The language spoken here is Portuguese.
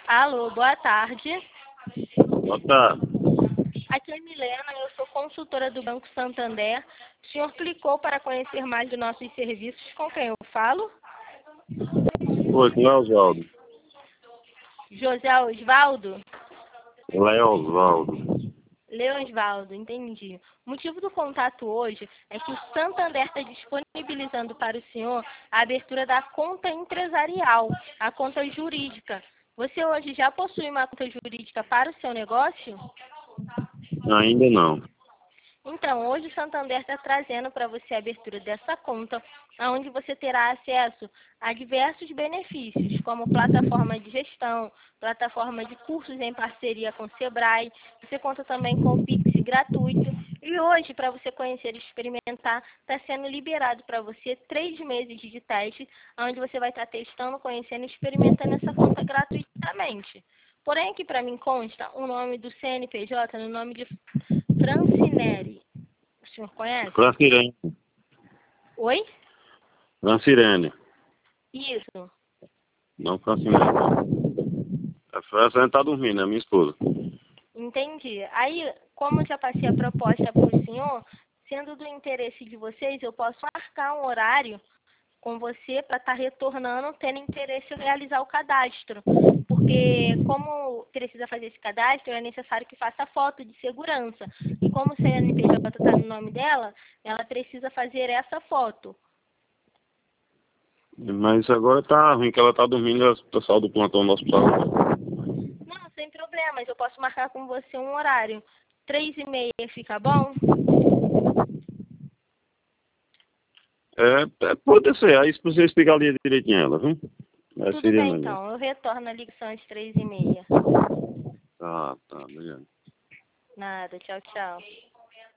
Alô, boa tarde. Boa tarde. Aqui é Milena, eu sou consultora do Banco Santander. O senhor clicou para conhecer mais de nossos serviços. Com quem eu falo? Oi, com o Oswaldo. José Osvaldo? Léo Oswaldo. Leosvaldo, entendi. O motivo do contato hoje é que o Santander está disponibilizando para o senhor a abertura da conta empresarial, a conta jurídica. Você hoje já possui uma conta jurídica para o seu negócio? Ainda não. Então, hoje o Santander está trazendo para você a abertura dessa conta, onde você terá acesso a diversos benefícios, como plataforma de gestão, plataforma de cursos em parceria com o Sebrae. Você conta também com o Pix gratuito. E hoje, para você conhecer e experimentar, está sendo liberado para você 3 meses de teste, onde você vai estar testando, conhecendo e experimentando essa conta gratuitamente. Porém, aqui para mim consta o nome do CNPJ no nome de Francinelli. O senhor conhece? Francirene. Oi? Francirene. Isso. Não Francirene. A Francirene está dormindo, é minha esposa. Entendi. Aí, como eu já passei a proposta para o senhor, sendo do interesse de vocês, eu posso marcar um horário com você para estar retornando, tendo interesse em realizar o cadastro. Porque como precisa fazer esse cadastro, é necessário que faça foto de segurança. E como o CNPJ está no nome dela, ela precisa fazer essa foto. Mas agora tá ruim, que ela tá dormindo, o pessoal do plantão do hospital. Não, sem problemas. Eu posso marcar com você um horário. 3h30 fica bom? Pode ser, aí se você explicar ali direitinho ela, viu? Tudo Seria bem, melhor. então. Eu retorno a ligação às 3h30. Tá, obrigado. Nada. Tchau, tchau.